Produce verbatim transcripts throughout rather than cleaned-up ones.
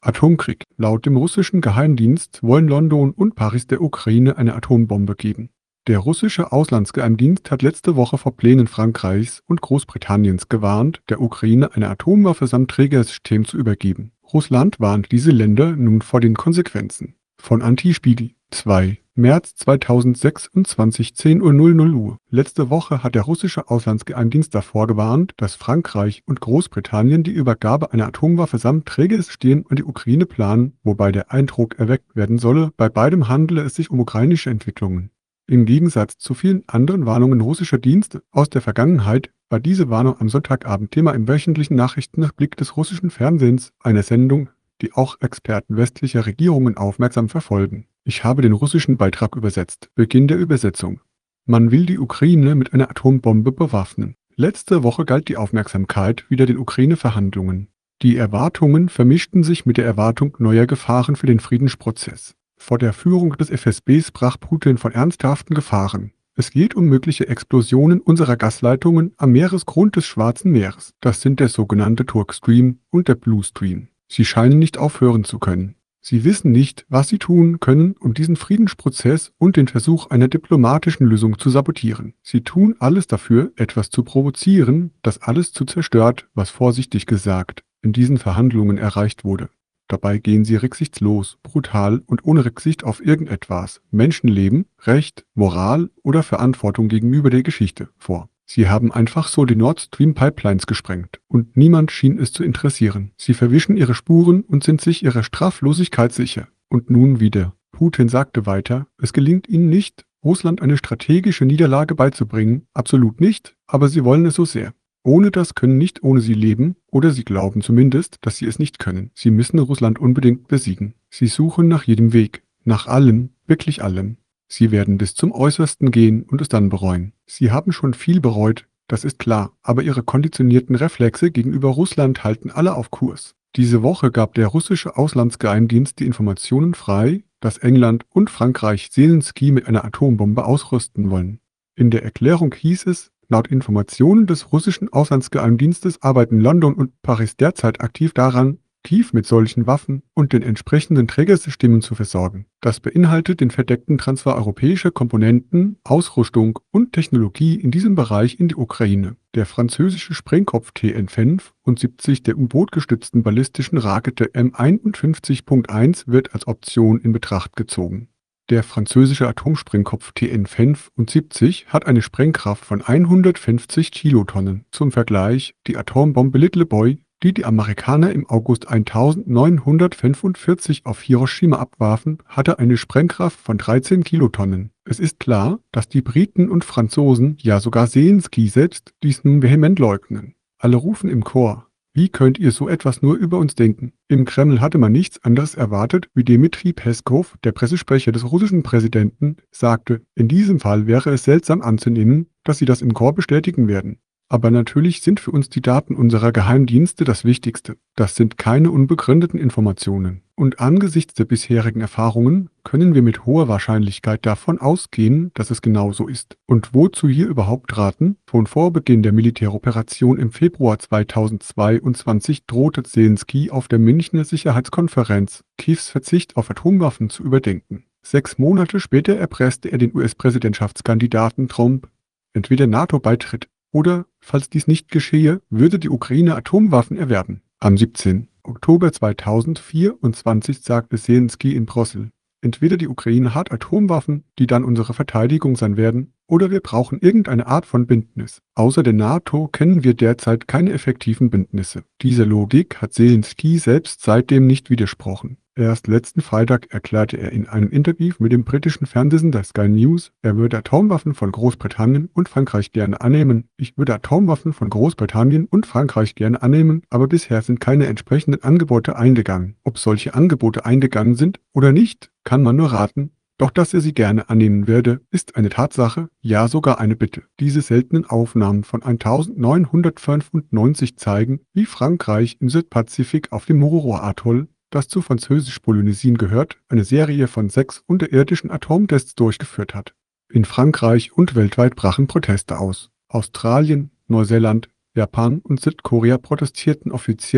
Atomkrieg. Laut dem russischen Geheimdienst wollen London und Paris der Ukraine eine Atombombe geben. Der russische Auslandsgeheimdienst hat letzte Woche vor Plänen Frankreichs und Großbritanniens gewarnt, der Ukraine eine Atomwaffe samt Trägersystem zu übergeben. Russland warnt diese Länder nun vor den Konsequenzen. Von Anti-Spiegel. zwei. März zweitausendsechsundzwanzig, zehn Uhr. null null Uhr. Letzte Woche hat der russische Auslandsgeheimdienst davor gewarnt, dass Frankreich und Großbritannien die Übergabe einer Atomwaffe samt Trägersystem an die Ukraine planen, wobei der Eindruck erweckt werden solle, bei beidem handele es sich um ukrainische Entwicklungen. Im Gegensatz zu vielen anderen Warnungen russischer Dienste aus der Vergangenheit war diese Warnung am Sonntagabend Thema im wöchentlichen Nachrichtenblick des russischen Fernsehens, einer Sendung, die auch Experten westlicher Regierungen aufmerksam verfolgen. Ich habe den russischen Beitrag übersetzt. Beginn der Übersetzung. Man will die Ukraine mit einer Atombombe bewaffnen. Letzte Woche galt die Aufmerksamkeit wieder den Ukraine-Verhandlungen. Die Erwartungen vermischten sich mit der Erwartung neuer Gefahren für den Friedensprozess. Vor der Führung des F S B sprach Putin von ernsthaften Gefahren. Es geht um mögliche Explosionen unserer Gasleitungen am Meeresgrund des Schwarzen Meeres. Das sind der sogenannte Turk Stream und der Blue Stream. Sie scheinen nicht aufhören zu können. Sie wissen nicht, was sie tun können, um diesen Friedensprozess und den Versuch einer diplomatischen Lösung zu sabotieren. Sie tun alles dafür, etwas zu provozieren, das alles zu zerstört, was vorsichtig gesagt in diesen Verhandlungen erreicht wurde. Dabei gehen sie rücksichtslos, brutal und ohne Rücksicht auf irgendetwas, Menschenleben, Recht, Moral oder Verantwortung gegenüber der Geschichte vor. Sie haben einfach so die Nord Stream Pipelines gesprengt und niemand schien es zu interessieren. Sie verwischen ihre Spuren und sind sich ihrer Straflosigkeit sicher. Und nun wieder. Putin sagte weiter, es gelingt ihnen nicht, Russland eine strategische Niederlage beizubringen, absolut nicht, aber sie wollen es so sehr. Ohne das können nicht ohne sie leben, oder sie glauben zumindest, dass sie es nicht können. Sie müssen Russland unbedingt besiegen. Sie suchen nach jedem Weg, nach allem, wirklich allem. Sie werden bis zum Äußersten gehen und es dann bereuen. Sie haben schon viel bereut, das ist klar, aber ihre konditionierten Reflexe gegenüber Russland halten alle auf Kurs. Diese Woche gab der russische Auslandsgeheimdienst die Informationen frei, dass England und Frankreich Zelenskyj mit einer Atombombe ausrüsten wollen. In der Erklärung hieß es, laut Informationen des russischen Auslandsgeheimdienstes arbeiten London und Paris derzeit aktiv daran, Kiew mit solchen Waffen und den entsprechenden Trägersystemen zu versorgen. Das beinhaltet den verdeckten Transfer europäischer Komponenten, Ausrüstung und Technologie in diesem Bereich in die Ukraine. Der französische Sprengkopf T N fünfundsiebzig der U-Boot-gestützten ballistischen Rakete M einundfünfzig Punkt eins wird als Option in Betracht gezogen. Der französische Atomsprengkopf T N fünfundsiebzig hat eine Sprengkraft von hundertfünfzig Kilotonnen. Zum Vergleich, die Atombombe Little Boy, die die Amerikaner im August neunzehnhundertfünfundvierzig auf Hiroshima abwarfen, hatte eine Sprengkraft von dreizehn Kilotonnen. Es ist klar, dass die Briten und Franzosen, ja sogar Zelenskyj selbst, dies nun vehement leugnen. Alle rufen im Chor: Wie könnt ihr so etwas nur über uns denken? Im Kreml hatte man nichts anderes erwartet, wie Dmitri Peskow, der Pressesprecher des russischen Präsidenten, sagte, in diesem Fall wäre es seltsam anzunehmen, dass sie das im Chor bestätigen werden. Aber natürlich sind für uns die Daten unserer Geheimdienste das Wichtigste. Das sind keine unbegründeten Informationen. Und angesichts der bisherigen Erfahrungen können wir mit hoher Wahrscheinlichkeit davon ausgehen, dass es genau so ist. Und wozu hier überhaupt raten? Schon vor Beginn der Militäroperation im Februar zweitausendzweiundzwanzig drohte Zelenskyj auf der Münchner Sicherheitskonferenz, Kiews Verzicht auf Atomwaffen zu überdenken. Sechs Monate später erpresste er den U S-Präsidentschaftskandidaten Trump, entweder NATO-Beitritt oder, falls dies nicht geschehe, würde die Ukraine Atomwaffen erwerben. Am siebzehnten Oktober zweitausendvierundzwanzig sagte Zelenskyj in Brüssel, entweder die Ukraine hat Atomwaffen, die dann unsere Verteidigung sein werden, oder wir brauchen irgendeine Art von Bündnis. Außer der NATO kennen wir derzeit keine effektiven Bündnisse. Dieser Logik hat Zelenskyj selbst seitdem nicht widersprochen. Erst letzten Freitag erklärte er in einem Interview mit dem britischen Fernsehsender Sky News, er würde Atomwaffen von Großbritannien und Frankreich gerne annehmen. Ich würde Atomwaffen von Großbritannien und Frankreich gerne annehmen, aber bisher sind keine entsprechenden Angebote eingegangen. Ob solche Angebote eingegangen sind oder nicht, kann man nur raten. Doch dass er sie gerne annehmen werde, ist eine Tatsache, ja sogar eine Bitte. Diese seltenen Aufnahmen von neunzehnhundertfünfundneunzig zeigen, wie Frankreich im Südpazifik auf dem Mururoa-Atoll, das zu Französisch-Polynesien gehört, eine Serie von sechs unterirdischen Atomtests durchgeführt hat. In Frankreich und weltweit brachen Proteste aus. Australien, Neuseeland, Japan und Südkorea protestierten offiziell,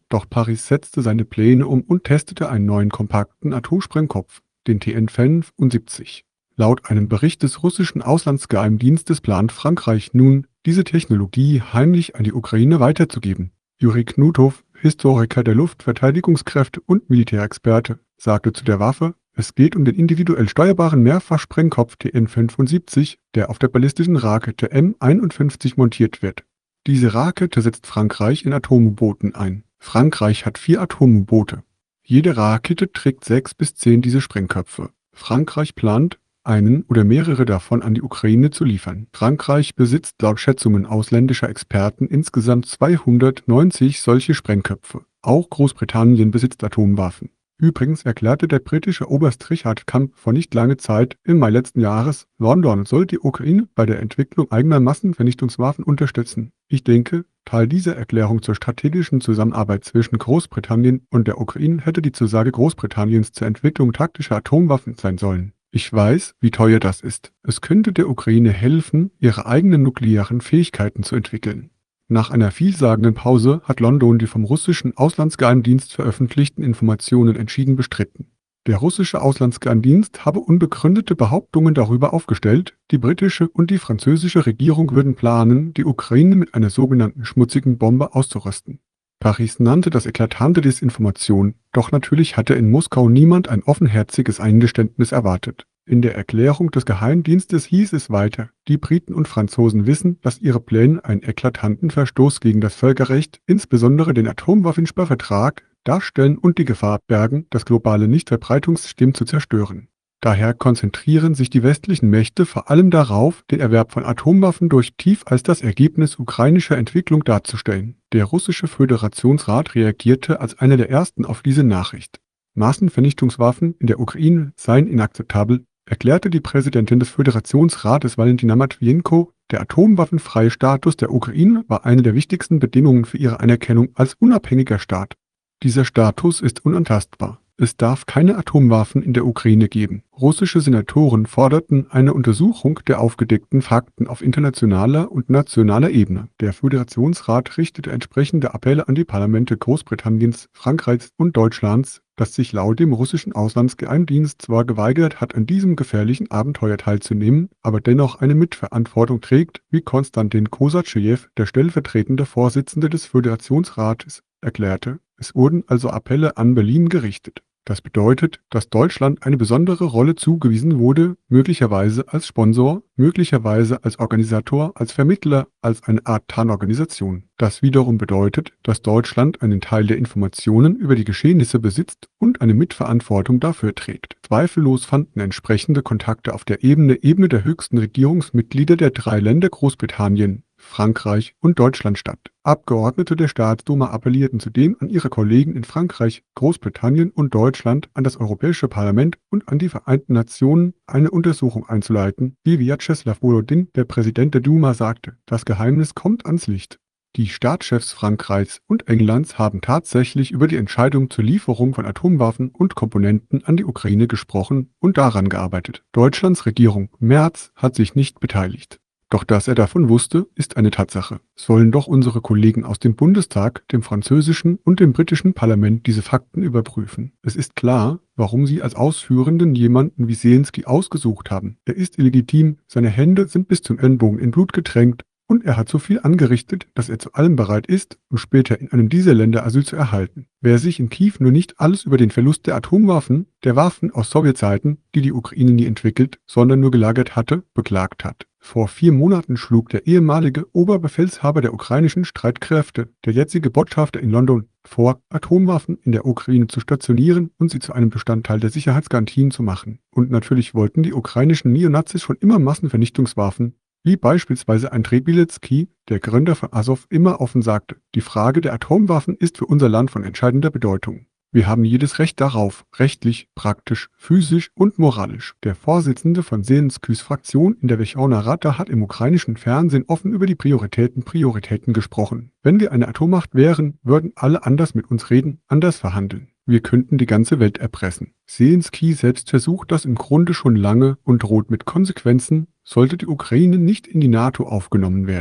Doch Paris setzte seine Pläne um und testete einen neuen kompakten Atomsprengkopf, den T N fünfundsiebzig. Laut einem Bericht des russischen Auslandsgeheimdienstes plant Frankreich nun, diese Technologie heimlich an die Ukraine weiterzugeben. Juri Knutow, Historiker der Luftverteidigungskräfte und Militärexperte, sagte zu der Waffe, es geht um den individuell steuerbaren Mehrfachsprengkopf T N fünfundsiebzig, der auf der ballistischen Rakete M einundfünfzig montiert wird. Diese Rakete setzt Frankreich in Atom-U-Booten ein. Frankreich hat vier Atom-U-Boote. Jede Rakete trägt sechs bis zehn dieser Sprengköpfe. Frankreich plant, einen oder mehrere davon an die Ukraine zu liefern. Frankreich besitzt laut Schätzungen ausländischer Experten insgesamt zweihundertneunzig solche Sprengköpfe. Auch Großbritannien besitzt Atomwaffen. Übrigens erklärte der britische Oberst Richard Camp vor nicht langer Zeit, im Mai letzten Jahres, London soll die Ukraine bei der Entwicklung eigener Massenvernichtungswaffen unterstützen. Ich denke, Teil dieser Erklärung zur strategischen Zusammenarbeit zwischen Großbritannien und der Ukraine hätte die Zusage Großbritanniens zur Entwicklung taktischer Atomwaffen sein sollen. Ich weiß, wie teuer das ist. Es könnte der Ukraine helfen, ihre eigenen nuklearen Fähigkeiten zu entwickeln. Nach einer vielsagenden Pause hat London die vom russischen Auslandsgeheimdienst veröffentlichten Informationen entschieden bestritten. Der russische Auslandsgeheimdienst habe unbegründete Behauptungen darüber aufgestellt, die britische und die französische Regierung würden planen, die Ukraine mit einer sogenannten schmutzigen Bombe auszurüsten. Paris nannte das eklatante Desinformation, doch natürlich hatte in Moskau niemand ein offenherziges Eingeständnis erwartet. In der Erklärung des Geheimdienstes hieß es weiter, die Briten und Franzosen wissen, dass ihre Pläne einen eklatanten Verstoß gegen das Völkerrecht, insbesondere den Atomwaffensperrvertrag, darstellen und die Gefahr bergen, das globale Nichtverbreitungssystem zu zerstören. Daher konzentrieren sich die westlichen Mächte vor allem darauf, den Erwerb von Atomwaffen durch Kiew als das Ergebnis ukrainischer Entwicklung darzustellen. Der russische Föderationsrat reagierte als einer der ersten auf diese Nachricht. Massenvernichtungswaffen in der Ukraine seien inakzeptabel, erklärte die Präsidentin des Föderationsrates Valentina Matwienko, der atomwaffenfreie Status der Ukraine war eine der wichtigsten Bedingungen für ihre Anerkennung als unabhängiger Staat. Dieser Status ist unantastbar. Es darf keine Atomwaffen in der Ukraine geben. Russische Senatoren forderten eine Untersuchung der aufgedeckten Fakten auf internationaler und nationaler Ebene. Der Föderationsrat richtete entsprechende Appelle an die Parlamente Großbritanniens, Frankreichs und Deutschlands, das sich laut dem russischen Auslandsgeheimdienst zwar geweigert hat, an diesem gefährlichen Abenteuer teilzunehmen, aber dennoch eine Mitverantwortung trägt, wie Konstantin Kosatschew, der stellvertretende Vorsitzende des Föderationsrates, erklärte. Es wurden also Appelle an Berlin gerichtet. Das bedeutet, dass Deutschland eine besondere Rolle zugewiesen wurde, möglicherweise als Sponsor, möglicherweise als Organisator, als Vermittler, als eine Art Tarnorganisation. Das wiederum bedeutet, dass Deutschland einen Teil der Informationen über die Geschehnisse besitzt und eine Mitverantwortung dafür trägt. Zweifellos fanden entsprechende Kontakte auf der Ebene, Ebene der höchsten Regierungsmitglieder der drei Länder Großbritannien, Frankreich und Deutschland statt. Abgeordnete der Staatsduma appellierten zudem an ihre Kollegen in Frankreich, Großbritannien und Deutschland, an das Europäische Parlament und an die Vereinten Nationen, eine Untersuchung einzuleiten, wie Vyacheslav Volodin, der Präsident der Duma, sagte. Das Geheimnis kommt ans Licht. Die Staatschefs Frankreichs und Englands haben tatsächlich über die Entscheidung zur Lieferung von Atomwaffen und Komponenten an die Ukraine gesprochen und daran gearbeitet. Deutschlands Regierung Merz hat sich nicht beteiligt. Doch dass er davon wusste, ist eine Tatsache. Sollen doch unsere Kollegen aus dem Bundestag, dem französischen und dem britischen Parlament diese Fakten überprüfen. Es ist klar, warum sie als Ausführenden jemanden wie Zelensky ausgesucht haben. Er ist illegitim, seine Hände sind bis zum Ellenbogen in Blut getränkt und er hat so viel angerichtet, dass er zu allem bereit ist, um später in einem dieser Länder Asyl zu erhalten. Wer sich in Kiew nur nicht alles über den Verlust der Atomwaffen, der Waffen aus Sowjetzeiten, die die Ukraine nie entwickelt, sondern nur gelagert hatte, beklagt hat. Vor vier Monaten schlug der ehemalige Oberbefehlshaber der ukrainischen Streitkräfte, der jetzige Botschafter in London, vor, Atomwaffen in der Ukraine zu stationieren und sie zu einem Bestandteil der Sicherheitsgarantien zu machen. Und natürlich wollten die ukrainischen Neonazis schon immer Massenvernichtungswaffen, wie beispielsweise Andrei Bilecki, der Gründer von Azov, immer offen sagte. Die Frage der Atomwaffen ist für unser Land von entscheidender Bedeutung. Wir haben jedes Recht darauf, rechtlich, praktisch, physisch und moralisch. Der Vorsitzende von Zelenskys Fraktion in der Werchowna Rada hat im ukrainischen Fernsehen offen über die Prioritäten Prioritäten gesprochen. Wenn wir eine Atommacht wären, würden alle anders mit uns reden, anders verhandeln. Wir könnten die ganze Welt erpressen. Zelensky selbst versucht das im Grunde schon lange und droht mit Konsequenzen, sollte die Ukraine nicht in die NATO aufgenommen werden.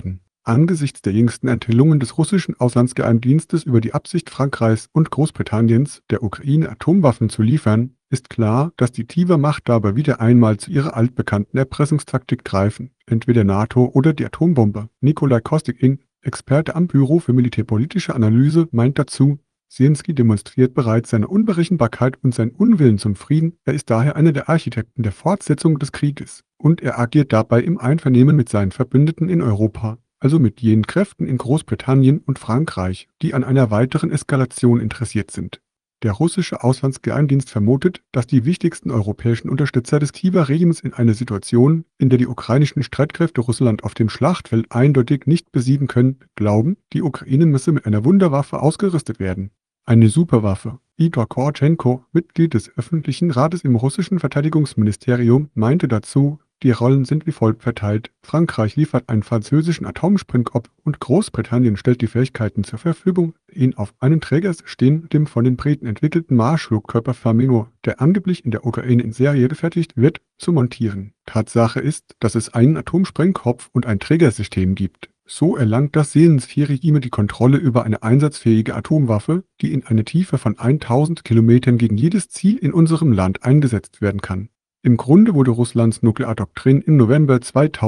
Angesichts der jüngsten Enthüllungen des russischen Auslandsgeheimdienstes über die Absicht Frankreichs und Großbritanniens, der Ukraine Atomwaffen zu liefern, ist klar, dass die Tiger-Machthaber wieder einmal zu ihrer altbekannten Erpressungstaktik greifen, entweder NATO oder die Atombombe. Nikolai Kosygin, Experte am Büro für militärpolitische Analyse, meint dazu: Zelenskyj demonstriert bereits seine Unberechenbarkeit und seinen Unwillen zum Frieden, er ist daher einer der Architekten der Fortsetzung des Krieges, und er agiert dabei im Einvernehmen mit seinen Verbündeten in Europa, also mit jenen Kräften in Großbritannien und Frankreich, die an einer weiteren Eskalation interessiert sind. Der russische Auslandsgeheimdienst vermutet, dass die wichtigsten europäischen Unterstützer des Kiewer-Regimes in einer Situation, in der die ukrainischen Streitkräfte Russland auf dem Schlachtfeld eindeutig nicht besiegen können, glauben, die Ukraine müsse mit einer Wunderwaffe ausgerüstet werden. Eine Superwaffe. Igor Kortschenko, Mitglied des öffentlichen Rates im russischen Verteidigungsministerium, meinte dazu: Die Rollen sind wie folgt verteilt. Frankreich liefert einen französischen Atomsprengkopf und Großbritannien stellt die Fähigkeiten zur Verfügung, ihn auf einen Träger stehen, von den Briten entwickelten Marschflugkörper Flamingo, der angeblich in der Ukraine in Serie gefertigt wird, zu montieren. Tatsache ist, dass es einen Atomsprengkopf und ein Trägersystem gibt. So erlangt das Zelenskyj-Regime die Kontrolle über eine einsatzfähige Atomwaffe, die in einer Tiefe von tausend Kilometern gegen jedes Ziel in unserem Land eingesetzt werden kann. Im Grunde wurde Russlands Nukleardoktrin im November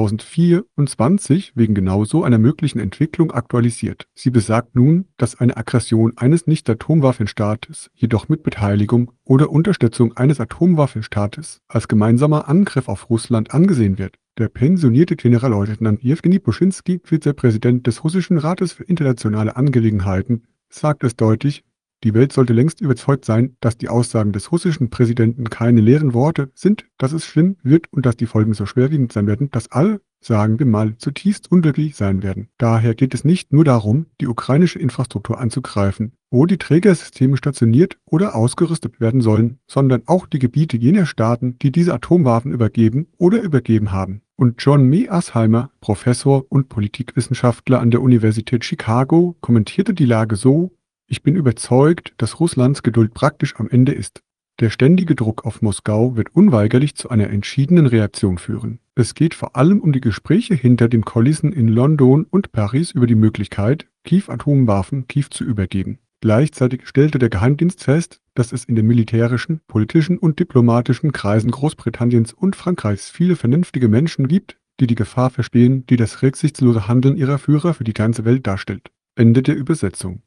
zweitausendvierundzwanzig wegen genau so einer möglichen Entwicklung aktualisiert. Sie besagt nun, dass eine Aggression eines Nicht-Atomwaffenstaates, jedoch mit Beteiligung oder Unterstützung eines Atomwaffenstaates, als gemeinsamer Angriff auf Russland angesehen wird. Der pensionierte Generalleutnant Jewgeni Buschinski, Vizepräsident des Russischen Rates für internationale Angelegenheiten, sagt es deutlich: Die Welt sollte längst überzeugt sein, dass die Aussagen des russischen Präsidenten keine leeren Worte sind, dass es schlimm wird und dass die Folgen so schwerwiegend sein werden, dass alle, sagen wir mal, zutiefst unglücklich sein werden. Daher geht es nicht nur darum, die ukrainische Infrastruktur anzugreifen, wo die Trägersysteme stationiert oder ausgerüstet werden sollen, sondern auch die Gebiete jener Staaten, die diese Atomwaffen übergeben oder übergeben haben. Und John Mearsheimer, Professor und Politikwissenschaftler an der Universität Chicago, kommentierte die Lage so: Ich bin überzeugt, dass Russlands Geduld praktisch am Ende ist. Der ständige Druck auf Moskau wird unweigerlich zu einer entschiedenen Reaktion führen. Es geht vor allem um die Gespräche hinter den Kulissen in London und Paris über die Möglichkeit, Kiew-Atomwaffen Kiew zu übergeben. Gleichzeitig stellte der Geheimdienst fest, dass es in den militärischen, politischen und diplomatischen Kreisen Großbritanniens und Frankreichs viele vernünftige Menschen gibt, die die Gefahr verstehen, die das rücksichtslose Handeln ihrer Führer für die ganze Welt darstellt. Ende der Übersetzung.